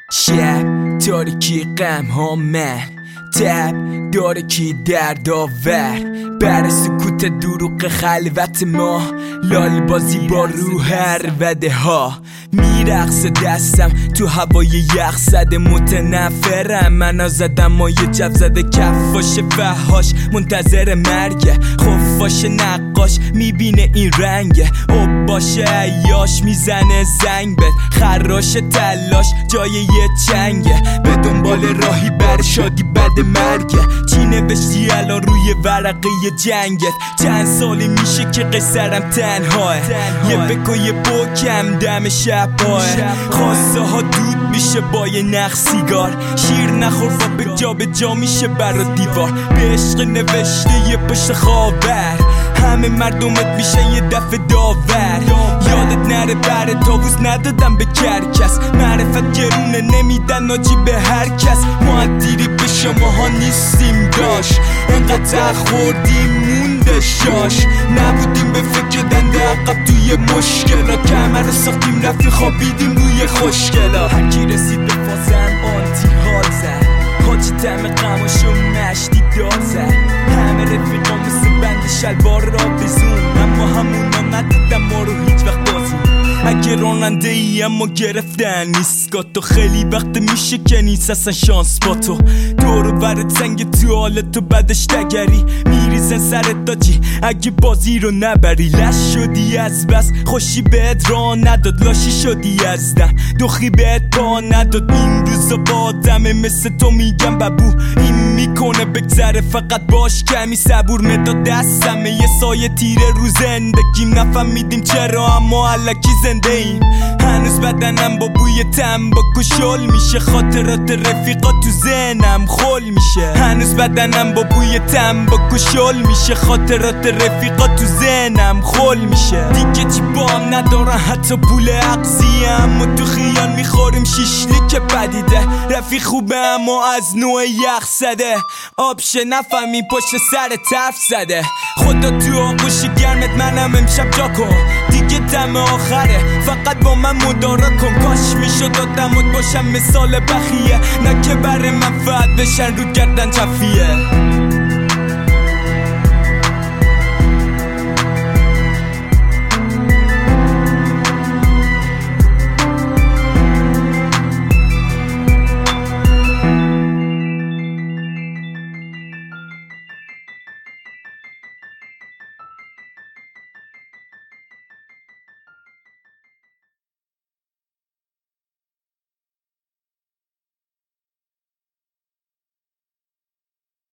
شب تاریکی غم ها من تب داره کی درد آور بر سکوت دروغ خلوت ما لال بازی با روح وده ها میرقص دستم تو هوای یخ زده متنفرم من زدم و یه جب زده کفاش فهاش منتظر مرگه خفاش نقاش میبینه این رنگه او باشه عیاش میزنه زنگ بد خراش تلاش جای یه چنگه به دنبال راهی بر شادی بد مرگه چی نوشتی الان روی ورقه جنگت چند سالی میشه که قصرم تنهاه یه بکو یه بکم دم شباه خواسته ها دود میشه با یه نخ سیگار شیر نخور و به جا میشه برا دیوار به عشق نوشته یه پشت خاور همه مردمت میشه یه دفعه داور یادت نره بره تابوز ندادم به کرکس معرفت گرونه نمیدن آجی به هر کس معدیری به شما ها نیستیم داشت انقدر خوردیم مونده شاش نبودیم به فکر دنده عقب توی مشکلا کمر رو ساختیم رفتی خوابیدیم روی خوشگلا هرکی رسید به فازم آنتی حال زد حاجی دم قماشو مشتی دار زد همه رفیقا مثل بند شلوار را بزون اما همونا ندیدم ما رو هیچ وقت بازی اگه راننده ای اما گرفتن ایستگاه تو خیلی وقت میشه که نیست اصلا شانس با تو دورو برت سنگ تو حالت تو بدش دگری میریزن سرت داجی اگه بازی رو نبری لش شدی از بس خوشی بهت را نداد لاشی شدی از دم دخی بهت پا نداد این روزا با آدمه مثل تو میگم ببو این میکنه بگذره فقط باش کمی صبور مداد دستمه یه سایه تیره رو زندگیم نفهمیدیم چرا اما علکی زنده ایم هنوز بدنم با بوی تنباکو شل میشه خاطرات رفیقا تو ذهنم خل میشه هنوز بدنم با بوی تنباکو شل میشه خاطرات رفیقا تو ذهنم خل میشه دیگه چی با هم ندارن حتی پول عقضی اما تو خیان میخوریم شیشلی که پدیده رفیق خوبه اما از نوع یخ زده آبشه نفهمی پشت سر تف زده خدا تو آغوش گرمت منم امشب جا کن دیگه دم آخره فقط با من مدارا کن کاش میشد آدمت باشم مثال بخیه نه که بر منفعت بشن رو گردن چفیه